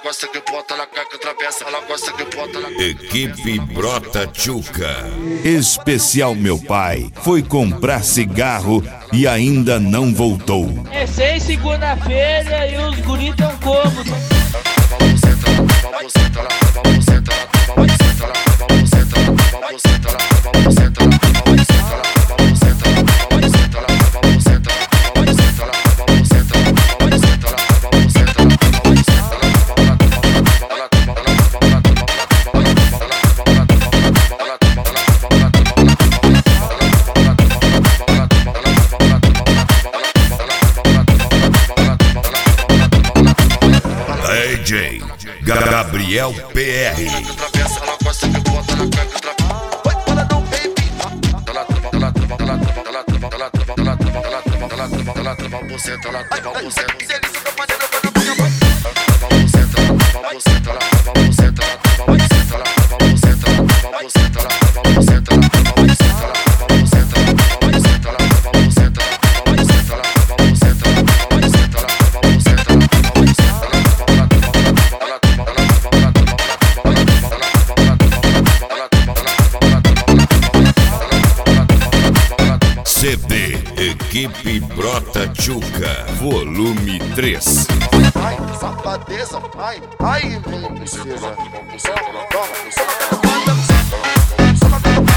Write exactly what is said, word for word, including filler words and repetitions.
gosta que bota, ela quer que atravessa, ela gosta que bota, ela... Equipe Brota Tchuca. Especial Meu Pai foi comprar cigarro e ainda não voltou. É seis segunda-feira e os guris tão cômodos. D J Gabriel P R. C D Equipe Brota Tchuca, volume três. Ai, safadeza, ai, ai, vem, princesa. Toma, toma, toma.